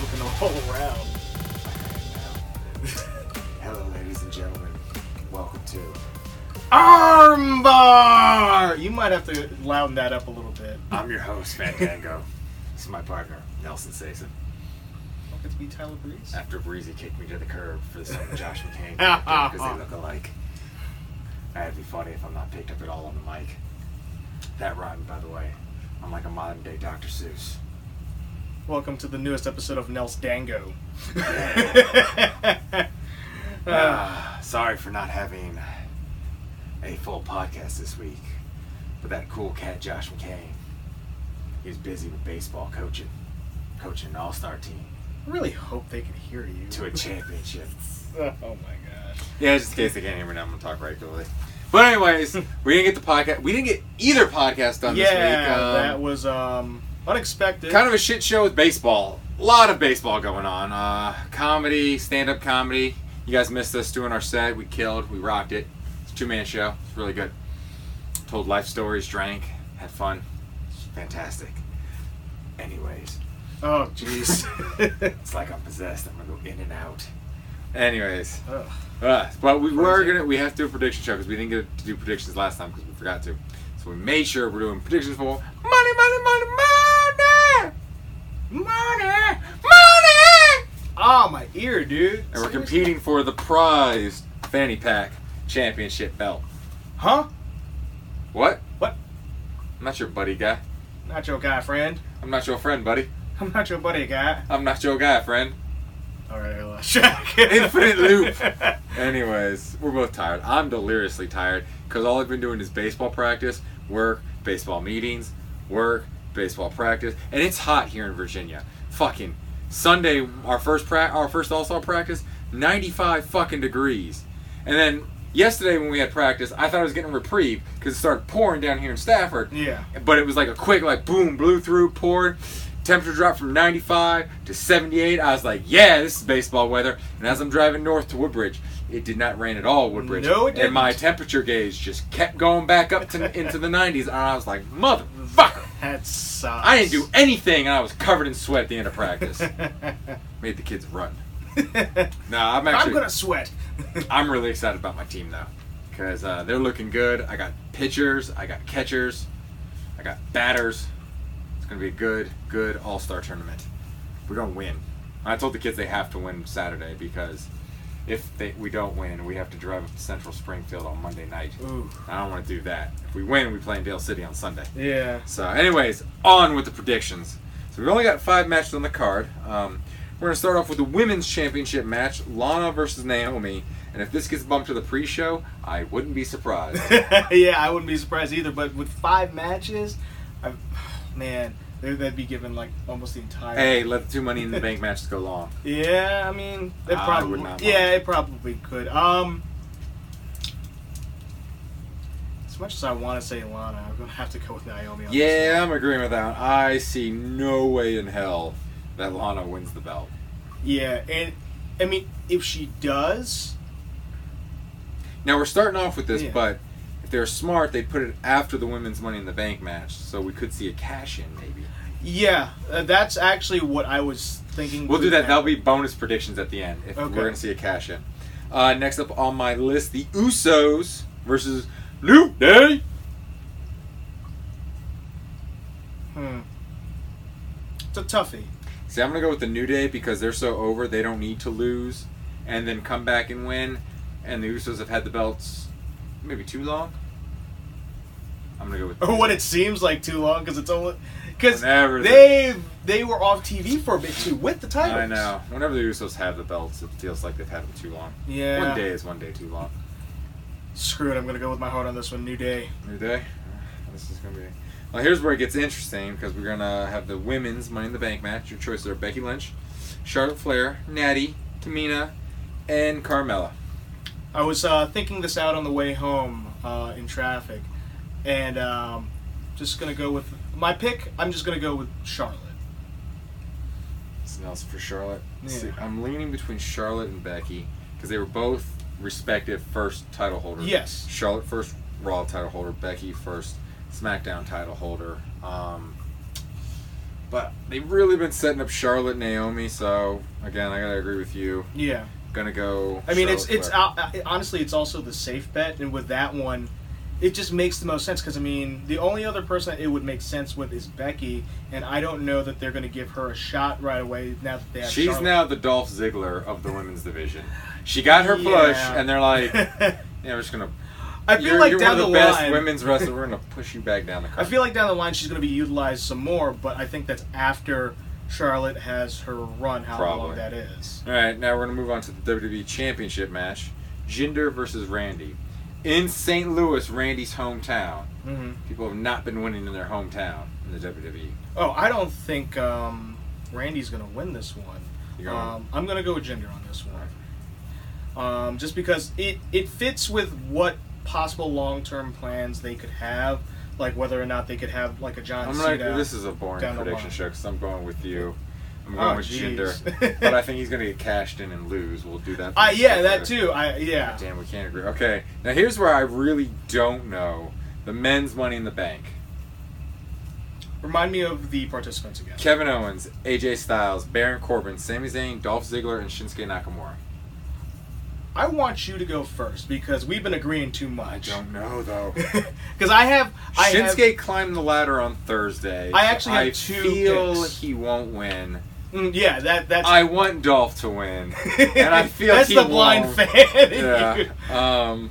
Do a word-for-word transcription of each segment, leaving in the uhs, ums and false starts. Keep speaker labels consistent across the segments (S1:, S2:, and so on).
S1: looking all around.
S2: Hello, ladies and gentlemen. Welcome to
S1: Armbar! You might have to louden that up a little bit.
S2: I'm your host, Fandango. This is my partner, Nelson Sason.
S1: Want it to be Tyler Breeze?
S2: After Breezy kicked me to the curb for the song Josh McCain because they look alike. That'd be funny if I'm not picked up at all on the mic. That rhymed, by the way. I'm like a modern day Doctor Seuss.
S1: Welcome to the newest episode of Nels Dango.
S2: uh, sorry for not having a full podcast this week. But that cool cat, Josh McCain, he's busy with baseball coaching. Coaching an all-star team.
S1: I really hope they can hear you.
S2: To a championship.
S1: Oh my gosh.
S2: Yeah, just in case they can't hear me now, I'm going to talk regularly. But anyways, we didn't get the podcast. We didn't get either podcast done
S1: yeah,
S2: this week. Um,
S1: that was um, unexpected.
S2: Kind of a shit show with baseball. A lot of baseball going on. Uh, comedy, stand-up comedy. You guys missed us doing our set. We killed. We rocked it. It's a two-man show. It's really good. Told life stories, drank, had fun. It's fantastic. Anyways.
S1: Oh, jeez.
S2: It's like I'm possessed. I'm going to go in and out. Anyways.
S1: Ugh.
S2: Uh, but we were gonna. We have to do a prediction show because we didn't get to do predictions last time because we forgot to. So we made sure we're doing predictions for money, money, money, money, money, money.
S1: Oh, my ear, dude.
S2: And we're
S1: Seriously?
S2: competing for the prized fanny pack championship belt.
S1: Huh?
S2: What?
S1: What?
S2: I'm not your buddy guy.
S1: Not your guy, friend.
S2: I'm not your friend, buddy.
S1: I'm not your buddy, guy.
S2: I'm not your guy, friend.
S1: All right, I lost track.
S2: Infinite loop. Anyways, we're both tired. I'm deliriously tired because all I've been doing is baseball practice, work, baseball meetings, work, baseball practice, and it's hot here in Virginia. Fucking Sunday, our first pra- our first all-star practice, ninety-five fucking degrees, and then yesterday when we had practice, I thought I was getting a reprieve because it started pouring down here in Stafford.
S1: Yeah.
S2: But it was like a quick, like boom, blew through, poured. Temperature dropped from ninety-five to seventy-eight. I was like, yeah, this is baseball weather. And as I'm driving north to Woodbridge, it did not rain at all at Woodbridge.
S1: No, it didn't.
S2: And my temperature gauge just kept going back up to into the nineties. And I was like, motherfucker.
S1: That sucks.
S2: I didn't do anything, and I was covered in sweat at the end of practice. Made the kids run. No, I'm actually...
S1: I'm going to sweat.
S2: I'm really excited about my team, though. Because uh, they're looking good. I got pitchers. I got catchers. I got batters. It's going to be a good, good all-star tournament. We're going to win. I told the kids they have to win Saturday because if they, we don't win, we have to drive up to Central Springfield on Monday night.
S1: Ooh.
S2: I don't want to do that. If we win, we play in Dale City on Sunday.
S1: Yeah.
S2: So anyways, on with the predictions. So we've only got five matches on the card. Um, we're going to start off with the women's championship match, Lana versus Naomi. And if this gets bumped to the pre-show, I wouldn't be surprised.
S1: Yeah, I wouldn't be surprised either. But with five matches, I've, man, they- they'd be given like almost the entire.
S2: Hey, let the two Money in the Bank matches go long.
S1: Yeah, I mean, it
S2: I
S1: probably.
S2: would not mind.
S1: Yeah, it probably could. Um, as much as I want to say Lana, I'm gonna have to go with Naomi. On
S2: Yeah,
S1: this
S2: I'm agreeing with that one. I see no way in hell that Lana wins the belt.
S1: one. Yeah, and I mean, if she does,
S2: Now we're starting off with this,
S1: Yeah.
S2: but if they're smart, they'd put it after the women's Money in the Bank match, so we could see a cash-in maybe.
S1: yeah, uh, that's actually what I was thinking.
S2: We'll do
S1: could
S2: that. That'll
S1: happen.
S2: be bonus predictions at the end if
S1: Okay.
S2: we're going to see a cash-in. Uh, next up on my list, the Usos versus New Day.
S1: Hmm. It's a toughie.
S2: See, I'm going to go with the New Day because they're so over, they don't need to lose and then come back and win. And the Usos have had the belts maybe too long. I'm going to go with
S1: Or what it seems like too long because it's only because
S2: Whenever
S1: they they were off T V for a bit too with the titles.
S2: I know. Whenever the Usos have the belts, it feels like they've had them too long.
S1: Yeah.
S2: One day is one day too long.
S1: Screw it. I'm gonna go with my heart on this one. New Day.
S2: New Day. This is gonna be. Well, here's where it gets interesting because we're gonna have the women's Money in the Bank match. Your choices are Becky Lynch, Charlotte Flair, Natty, Tamina, and Carmella.
S1: I was uh, thinking this out on the way home uh, in traffic, and um, just gonna go with my pick. I'm just gonna go with Charlotte.
S2: Something else for Charlotte. Let's
S1: Yeah.
S2: see, I'm leaning between Charlotte and Becky because they were both respective first title holders.
S1: Yes.
S2: Charlotte first Raw title holder, Becky first SmackDown title holder. Um, But they've really been setting up Charlotte, Naomi. So again, I gotta agree with you.
S1: Yeah.
S2: Gonna go.
S1: I mean,
S2: Charlotte
S1: it's it's
S2: Flair.
S1: uh, honestly, it's also the safe bet, and with that one, it just makes the most sense because I mean, the only other person that it would make sense with is Becky, and I don't know that they're going to give her a shot right away now that they have.
S2: She's
S1: Charlotte.
S2: now the Dolph Ziggler of the women's division. She got her push,
S1: Yeah.
S2: and they're like, "Yeah, we're just gonna."
S1: I feel
S2: you're,
S1: like
S2: you're
S1: down
S2: one of
S1: the,
S2: the best
S1: line,
S2: women's wrestlers. We're gonna push you back down the.
S1: I
S2: card.
S1: feel like down the line she's going to be utilized some more, but I think that's after Charlotte has her run, how
S2: Probably.
S1: long that is.
S2: All right, now we're gonna move on to the W W E Championship match: Jinder versus Randy in Saint Louis, Randy's hometown.
S1: Mm-hmm.
S2: People have not been winning in their hometown in the W W E.
S1: Oh, I don't think um, Randy's going to win this one.
S2: You going?
S1: Um, I'm going to go with Jinder on this one. Um, just because it, it fits with what possible long-term plans they could have, like whether or not they could have like a John
S2: I'm
S1: Cena.
S2: like, this is a boring
S1: down the
S2: prediction
S1: line.
S2: show because I'm going with you. I'm going
S1: Oh,
S2: with
S1: jeez.
S2: Jinder, but I think he's gonna get cashed in and lose. We'll do that.
S1: Uh, yeah,
S2: later.
S1: that too. I yeah.
S2: Damn, we can't agree. Okay, now here's where I really don't know the men's Money in the Bank.
S1: Remind me of the participants again.
S2: Kevin Owens, A J Styles, Baron Corbin, Sami Zayn, Dolph Ziggler, and Shinsuke Nakamura.
S1: I want you to go first because we've been agreeing too much.
S2: I don't know though.
S1: Because I have I
S2: Shinsuke
S1: have,
S2: climbed the ladder on Thursday.
S1: I actually have
S2: I
S1: two
S2: feel
S1: picks.
S2: he won't win.
S1: mm, yeah, that that's
S2: I want Dolph to win, and I feel
S1: that's
S2: he
S1: the blind
S2: won't.
S1: fan in
S2: Yeah.
S1: you.
S2: Um,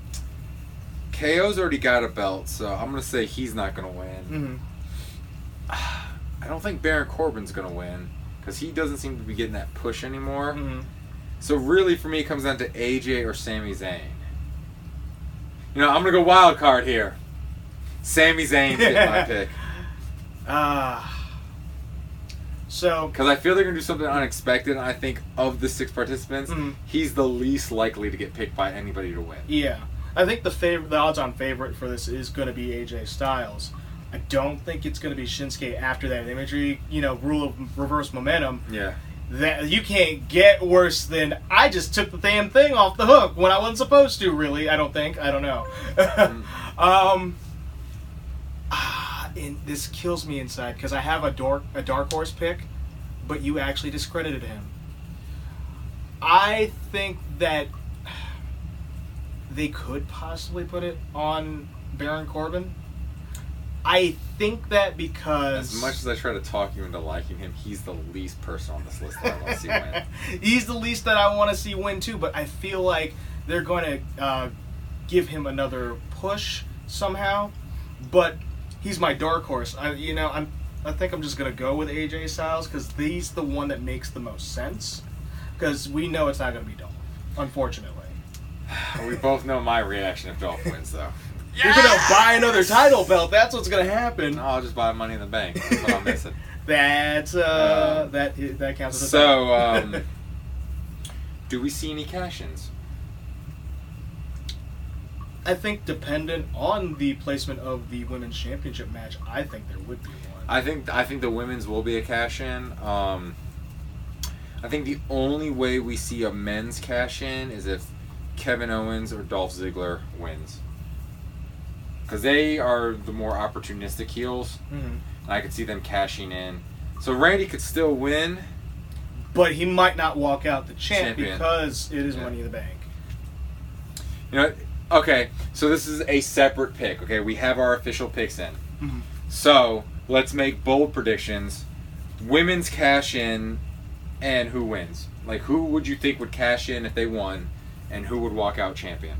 S2: K O's already got a belt, so I'm gonna say he's not gonna win.
S1: Mhm.
S2: I don't think Baron Corbin's gonna win because he doesn't seem to be getting that push anymore.
S1: Mhm.
S2: So really, for me, it comes down to A J or Sami Zayn. You know, I'm gonna go wild card here. Sami Zayn's getting my pick
S1: Ah. So
S2: because I feel they're gonna do something unexpected. And I think of the six participants,
S1: Mhm.
S2: he's the least likely to get picked by anybody to win.
S1: yeah, I think the favorite, the odds-on favorite for this is going to be A J Styles. I don't think it's going to be Shinsuke after that imagery. You know, rule of reverse momentum.
S2: Yeah.
S1: That you can't get worse than I just took the damn thing off the hook when I wasn't supposed to. Really, I don't think. I don't know. um, ah, and this kills me inside because I have a dark a dark horse pick, but you actually discredited him. I think that they could possibly put it on Baron Corbin. I think that because
S2: As much as I try to talk you into liking him, he's the least person on this list that I want to see win.
S1: he's the least that I want to see win too, but I feel like they're going to uh, give him another push somehow. But he's my dark horse. I, you know, I'm. I think I'm just going to go with A J Styles because he's the one that makes the most sense. Because we know it's not going to be Dolph, unfortunately.
S2: We both know my reaction if Dolph wins, though.
S1: You're going to buy another title belt. That's what's going to happen.
S2: No, I'll just buy Money in the Bank. That's what I'm missing.
S1: That's uh,
S2: Um,
S1: that that counts as a
S2: So, um, do we see any cash-ins?
S1: I think dependent on the placement of the women's championship match, I think there would be one.
S2: I think I think the women's will be a cash-in. Um, I think the only way we see a men's cash-in is if Kevin Owens or Dolph Ziggler wins. Because they are the more opportunistic heels.
S1: Mm-hmm.
S2: And I could see them cashing in. So Randy could still win.
S1: But he might not walk out the champ
S2: Champion.
S1: because it is
S2: Yeah.
S1: Money in the Bank.
S2: You know, okay, so this is a separate pick. Okay, we have our official picks in.
S1: Mm-hmm.
S2: So let's make bold predictions. Women's cash in and who wins. Like, who would you think would cash in if they won, and who would walk out champion?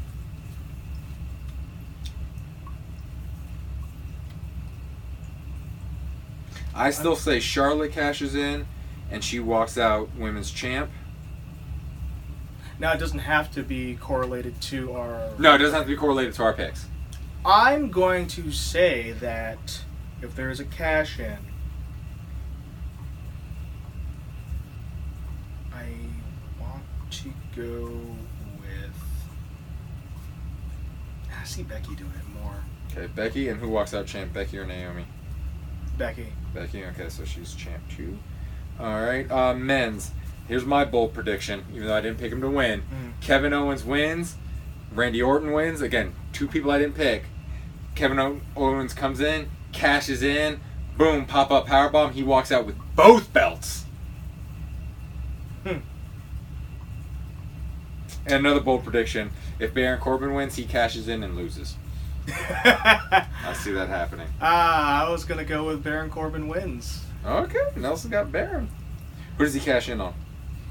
S2: I still say Charlotte cashes in, and she walks out women's champ.
S1: Now, it doesn't have to be correlated to our...
S2: No, it doesn't have to be correlated to our picks.
S1: I'm going to say that if there is a cash-in, I want to go with... I see Becky doing it more.
S2: Okay, Becky, and who walks out champ? Becky or Naomi?
S1: Becky.
S2: Becky, okay, so she's champ too. Alright, uh, men's. Here's my bold prediction, even though I didn't pick him to win.
S1: Mm.
S2: Kevin Owens wins. Randy Orton wins. Again, two people I didn't pick. Kevin o- Owens comes in, cashes in, Boom, pop up powerbomb. He walks out with both belts.
S1: Hmm.
S2: And another bold prediction: if Baron Corbin wins, he cashes in and loses. I see that happening.
S1: Ah, I was gonna go with Baron Corbin wins.
S2: Okay, Nelson got Baron. Who does he cash in on?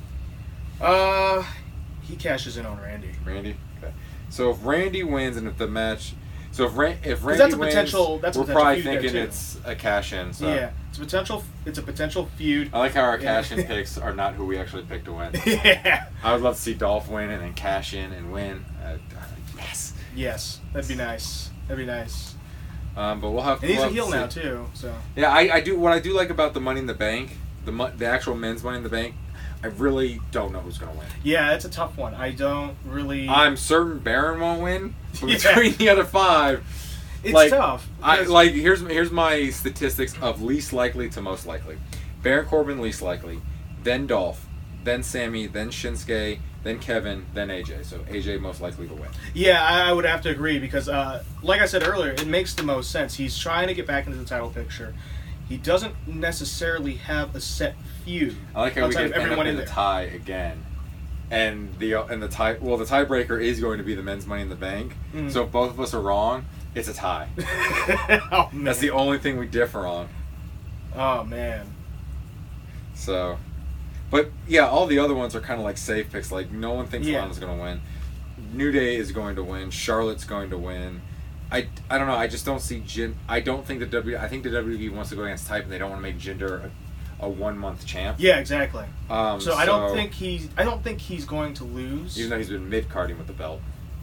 S1: Uh, he cashes in on Randy.
S2: Randy. Okay. So if Randy wins, and if the match, so if Ran- if Randy
S1: that's a
S2: wins,
S1: potential- that's a
S2: we're
S1: potential
S2: probably
S1: feud there,
S2: thinking
S1: too.
S2: it's a cash in. So
S1: Yeah, it's a potential. It's a potential feud.
S2: I like how our
S1: Yeah.
S2: cash in picks are not who we actually picked to win.
S1: Yeah.
S2: I would love to see Dolph win and then cash in and win. Uh, yes.
S1: Yes, that'd be nice. That'd be nice.
S2: Um, but we'll have.
S1: And he's
S2: we'll
S1: a
S2: have
S1: heel
S2: to
S1: now
S2: see.
S1: too. So.
S2: Yeah, I, I do. What I do like about the Money in the Bank, the mo- the actual men's Money in the Bank, I really don't know who's gonna win.
S1: Yeah, it's a tough one. I don't really.
S2: I'm certain Baron won't win. But
S1: Yeah.
S2: between the other five,
S1: It's
S2: like,
S1: tough.
S2: I
S1: because-
S2: like here's here's my statistics of least likely to most likely. Baron Corbin least likely, then Dolph, then Sammy, then Shinsuke, then Kevin, then A J. So A J most likely to win.
S1: Yeah, I, I would have to agree because, uh, like I said earlier, it makes the most sense. He's trying to get back into the title picture. He doesn't necessarily have a set feud.
S2: I like how we
S1: outside
S2: get
S1: of
S2: end up
S1: everyone
S2: in
S1: in
S2: the
S1: there.
S2: tie again, and the and the tie. Well, the tiebreaker is going to be the men's Money in the Bank.
S1: Mm.
S2: So if both of us are wrong, it's a tie.
S1: Oh man.
S2: That's the only thing we differ on.
S1: Oh man.
S2: So, but yeah, all the other ones are kind of like safe picks. Like no one thinks
S1: Yeah.
S2: Lana's going to win. New Day is going to win. Charlotte's going to win. I, I don't know. I just don't see Jin. I don't think the W. I think the W W E wants to go against type, and they don't want to make Jinder a, a one month champ.
S1: Yeah, exactly.
S2: Um,
S1: So I don't think he's. I don't think he's going to lose.
S2: even though he's been mid carding with the belt.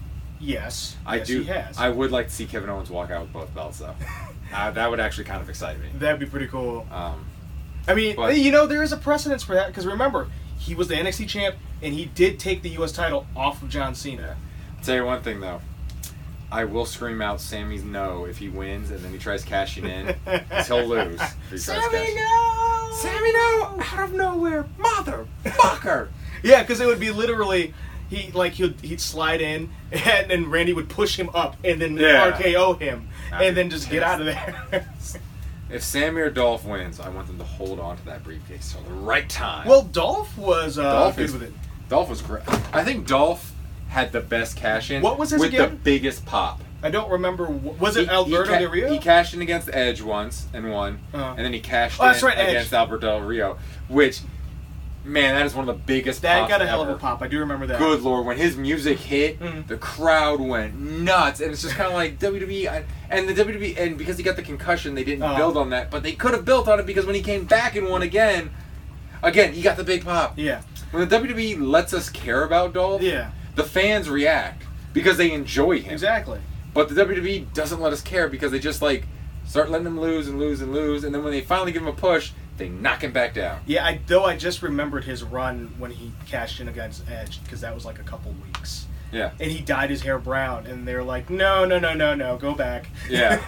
S1: Yes.
S2: I
S1: yes,
S2: do.
S1: He has.
S2: I would like to see Kevin Owens walk out with both belts, though. uh, that would actually kind of excite me.
S1: That'd be pretty cool.
S2: Um,
S1: I mean,
S2: But-
S1: you know, there is a precedence for that because remember, he was the N X T champ and he did take the U S title off of John Cena.
S2: I'll tell you one thing though. I will scream out Sammy's no if he wins and then he tries cashing in. 'Cause he'll lose. If he tries
S1: Sammy,
S2: cashing-
S1: no!
S2: Sammy no! Out of nowhere, motherfucker!
S1: Yeah, because it would be literally he like he'd he'd slide in and then Randy would push him up and then
S2: Yeah.
S1: R K O him
S2: That'd
S1: and then
S2: be
S1: just get out of there.
S2: If Sammy or Dolph wins, I want them to hold on to that briefcase till the right time.
S1: Well, Dolph was uh,
S2: Dolph
S1: good
S2: is-
S1: with it.
S2: Dolph was great. I think Dolph had the best cash in.
S1: What was his
S2: with the
S1: again?
S2: biggest pop.
S1: I don't remember. wh- Was it
S2: He-
S1: Alberto
S2: he ca-
S1: Del Rio?
S2: He cashed in against Edge once and won,
S1: Uh-huh.
S2: and then he cashed
S1: Oh, that's
S2: in
S1: right, Edge.
S2: against Alberto Del Rio, which, man, that is one of the biggest.
S1: that
S2: pops
S1: got a hell of
S2: ever.
S1: a pop. I do remember that.
S2: Good lord, when his music hit,
S1: Mhm.
S2: the crowd went nuts, and it's just kind of like W W E, I- and the W W E, and because he got the concussion, they didn't
S1: Oh.
S2: build on that, but they could have built on it because when he came back and won again, again he got the big pop.
S1: Yeah.
S2: When the W W E lets us care about Dolph,
S1: Yeah.
S2: the fans react because they enjoy him.
S1: Exactly.
S2: But the W W E doesn't let us care because they just like start letting him lose and lose and lose, and then when they finally give him a push, they knock him back down.
S1: Yeah, I though I just remembered his run when he cashed in against Edge because that was like a couple weeks.
S2: Yeah.
S1: And he dyed his hair brown, and they're like, no, no, no, no, no, go back.
S2: Yeah.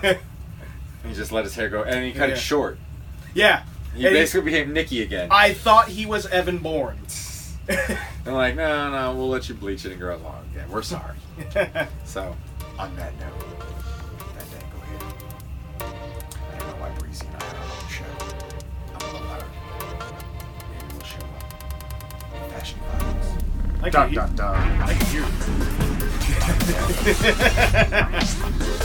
S2: He just let his hair go, and he cut
S1: Yeah.
S2: it short.
S1: yeah.
S2: He
S1: And he-
S2: basically became Nikki again.
S1: I thought he was Evan Bourne.
S2: And like, no, no, we'll let you bleach it and grow it long again. We're sorry. So, on that note, that day, go ahead. I don't know why Breezy and I are on the show. I'm gonna learn. Maybe we'll show up. Fashion Files.
S1: I
S2: Dun,
S1: can,
S2: dun, dun.
S1: I can hear it.